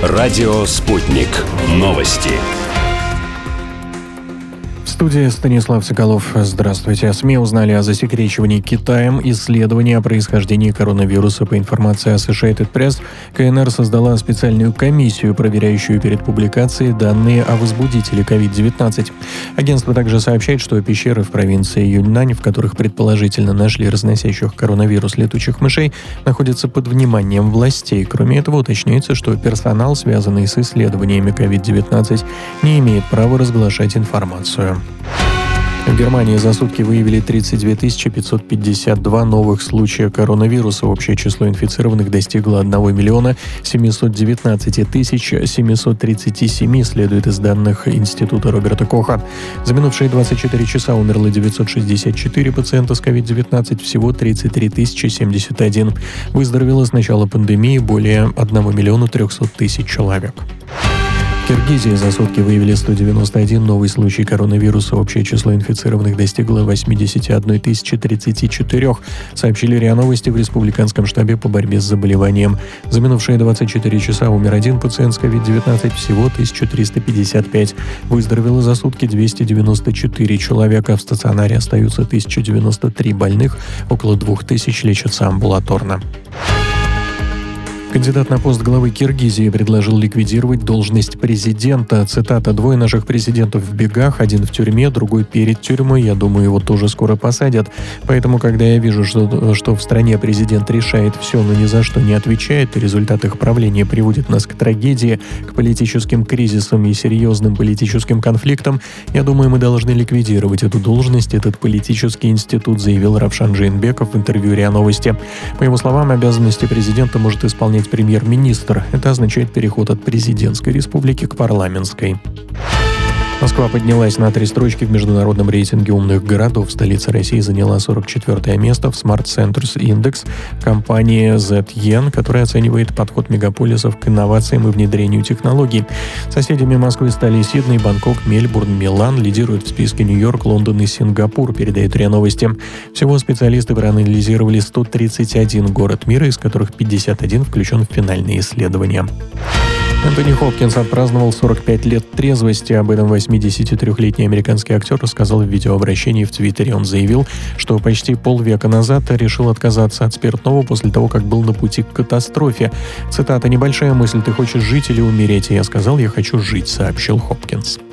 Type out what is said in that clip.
Радио «Спутник». Новости. В студии Станислав Соколов. Здравствуйте. СМИ узнали о засекречивании Китаем исследований о происхождении коронавируса. По информации Associated Press, КНР создала специальную комиссию, проверяющую перед публикацией данные о возбудителе COVID-19. Агентство также сообщает, что пещеры в провинции Юньнань, в которых предположительно нашли разносящих коронавирус летучих мышей, находятся под вниманием властей. Кроме этого, уточняется, что персонал, связанный с исследованиями COVID-19, не имеет права разглашать информацию. В Германии за сутки выявили 32 552 новых случая коронавируса. Общее число инфицированных достигло 1 миллиона 719 тысяч 737, следует из данных Института Роберта Коха. За минувшие 24 часа умерло 964 пациента с COVID-19, всего 33 071. Выздоровело с начала пандемии более 1 миллиона 300 тысяч человек. В Киргизии за сутки выявили 191 новый случай коронавируса. Общее число инфицированных достигло 81 034, сообщили РИА Новости в Республиканском штабе по борьбе с заболеванием. За минувшие 24 часа умер один пациент с COVID-19, всего 1355. Выздоровело за сутки 294 человека. В стационаре остаются 1093 больных, около 2000 лечатся амбулаторно. Кандидат на пост главы Киргизии предложил ликвидировать должность президента. Цитата: «Двое наших президентов в бегах, один в тюрьме, другой перед тюрьмой. Я думаю, его тоже скоро посадят. Поэтому, когда я вижу, что в стране президент решает все, но ни за что не отвечает, и результат их правления приводит нас к трагедии, к политическим кризисам и серьезным политическим конфликтам, я думаю, мы должны ликвидировать эту должность, этот политический институт», заявил Равшан Жээнбеков в интервью РИА Новости. По его словам, обязанности президента может исполнять премьер-министр. Это означает переход от президентской республики к парламентской. Москва поднялась на 3 строчки в международном рейтинге умных городов. Столица России заняла 44 место в Smart Centers Index компании ZEN, которая оценивает подход мегаполисов к инновациям и внедрению технологий. Соседями Москвы стали Сидней, Бангкок, Мельбурн, Милан. Лидируют в списке Нью-Йорк, Лондон и Сингапур, передает РИА Новости. Всего специалисты проанализировали 131 город мира, из которых 51 включен в финальные исследования. Энтони Хопкинс отпраздновал 45 лет трезвости. Об этом 83-летний американский актер рассказал в видеообращении в Твиттере. Он заявил, что почти полвека назад решил отказаться от спиртного после того, как был на пути к катастрофе. Цитата: «Небольшая мысль: ты хочешь жить или умереть?» И я сказал: «Я хочу жить», сообщил Хопкинс.